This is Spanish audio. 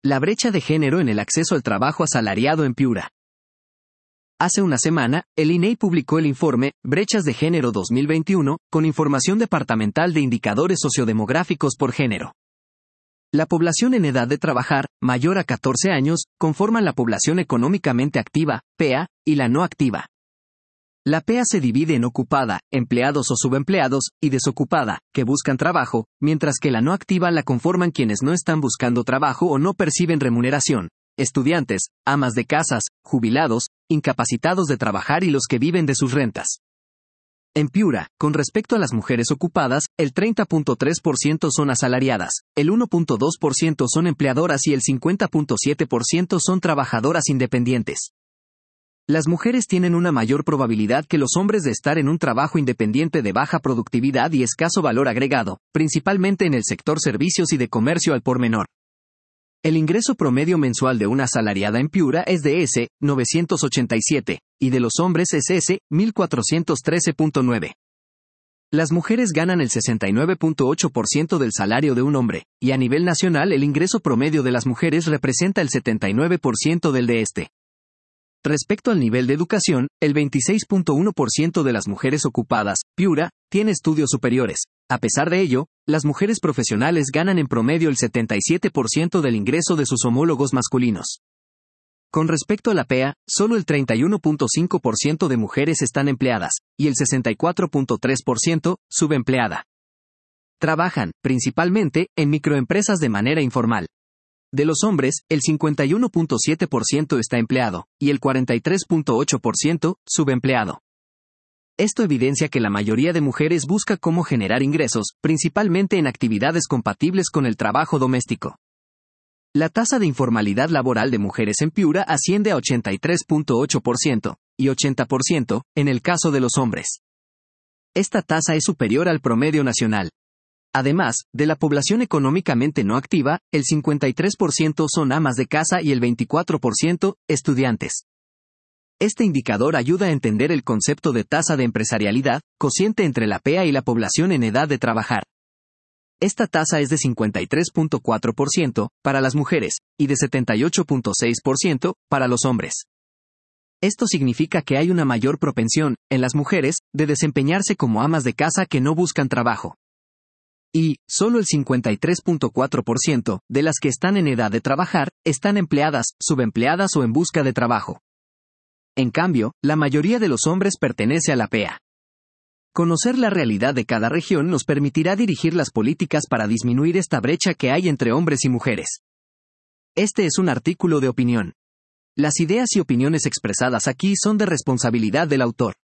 La brecha de género en el acceso al trabajo asalariado en Piura. Hace una semana, el INEI publicó el informe Brechas de Género 2021, con información departamental de indicadores sociodemográficos por género. La población en edad de trabajar, mayor a 14 años, conforman la población económicamente activa, PEA, y la no activa. La PEA se divide en ocupada, empleados o subempleados, y desocupada, que buscan trabajo, mientras que la no activa la conforman quienes no están buscando trabajo o no perciben remuneración, estudiantes, amas de casas, jubilados, incapacitados de trabajar y los que viven de sus rentas. En Piura, con respecto a las mujeres ocupadas, el 30.3% son asalariadas, el 1.2% son empleadoras y el 50.7% son trabajadoras independientes. Las mujeres tienen una mayor probabilidad que los hombres de estar en un trabajo independiente de baja productividad y escaso valor agregado, principalmente en el sector servicios y de comercio al por menor. El ingreso promedio mensual de una asalariada en Piura es de S$987, y de los hombres es S$1,413.9. Las mujeres ganan el 69.8% del salario de un hombre, y a nivel nacional el ingreso promedio de las mujeres representa el 79% del de este. Respecto al nivel de educación, el 26.1% de las mujeres ocupadas, Piura, tiene estudios superiores. A pesar de ello, las mujeres profesionales ganan en promedio el 77% del ingreso de sus homólogos masculinos. Con respecto a la PEA, solo el 31.5% de mujeres están empleadas, y el 64.3% subempleada. Trabajan, principalmente, en microempresas de manera informal. De los hombres, el 51.7% está empleado, y el 43.8% subempleado. Esto evidencia que la mayoría de mujeres busca cómo generar ingresos, principalmente en actividades compatibles con el trabajo doméstico. La tasa de informalidad laboral de mujeres en Piura asciende a 83.8%, y 80% en el caso de los hombres. Esta tasa es superior al promedio nacional. Además, de la población económicamente no activa, el 53% son amas de casa y el 24% estudiantes. Este indicador ayuda a entender el concepto de tasa de empresarialidad, cociente entre la PEA y la población en edad de trabajar. Esta tasa es de 53.4% para las mujeres, y de 78.6% para los hombres. Esto significa que hay una mayor propensión, en las mujeres, de desempeñarse como amas de casa que no buscan trabajo. Y, solo el 53.4% de las que están en edad de trabajar, están empleadas, subempleadas o en busca de trabajo. En cambio, la mayoría de los hombres pertenece a la PEA. Conocer la realidad de cada región nos permitirá dirigir las políticas para disminuir esta brecha que hay entre hombres y mujeres. Este es un artículo de opinión. Las ideas y opiniones expresadas aquí son de responsabilidad del autor.